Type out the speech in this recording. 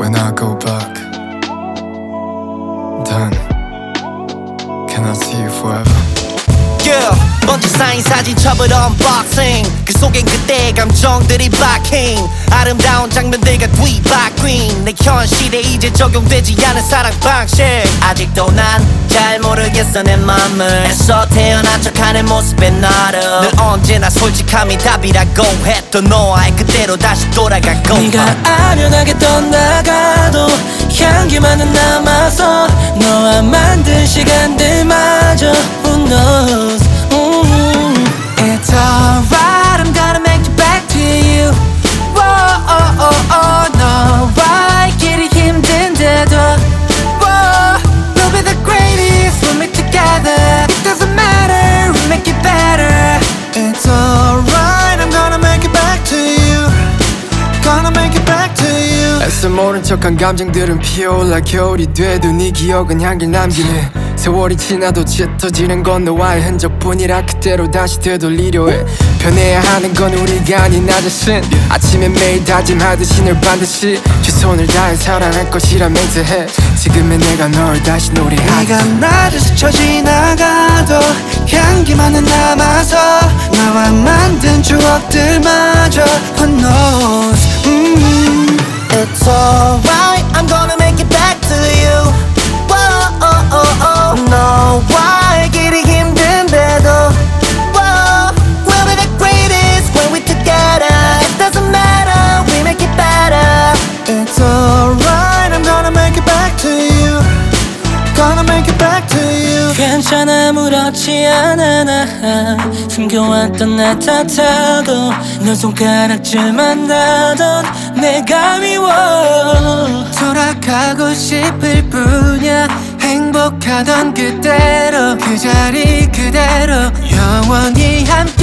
when I go back, then can I see you forever? Yeah, 먼저 쌓인 사진첩을 언박싱 그 속엔 그때의 감정들이 박힌 아름다운 장면들과 뒤바뀐 내 현실에 이제 적용되지 않은 사랑 방식 아직도 난 잘 모르겠어 내 맘을 애써 태어난 척하는 모습에 나를 늘 언제나 솔직함이 답이라고 했던 너와의 그대로 다시 돌아가고 네가 아련하게 떠나가도 향기만은 남아서 너와 만든 시간들마저 Who knows It's alright I'm gonna make it back to you Whoa, oh, oh, oh, 너와 있기를 힘든데도 Whoa, we'll be the greatest We'll make together It doesn't matter We'll make it better It's alright I'm gonna make it back to you Gonna make it back to you 애써 모른 척한 감정들은 피어올라 겨울이 돼도 네 기억은 향기를 남기네 세월이 지나도 짙어지는 건 너와의 흔적뿐이라 그대로 다시 되돌리려 해 변해야 하는 건 우리가 아닌 나 자신 아침에 매일 다짐하듯이 널 반드시 최선을 다해 사랑할 것이라 맹세해 지금의 내가 널 다시 노래하지 네가 나를 스쳐 지나가도 향기만은 남아서 나와 만든 추억들마저 Who knows It's alright I'm gonna make it back to you Whoa, oh, oh, oh. 너와 알기를 힘든데도 Whoa, we'll be the greatest when we're together It doesn't matter, we make it better It's alright I'm gonna make it back to you Gonna make it back to you 괜찮아 아무렇지 않아 나 숨겨왔던 나 탓하고 넌 손가락질만 나던 내가 미워 돌아가고 싶을 뿐이야 행복하던 그대로 그 자리 그대로 영원히 함께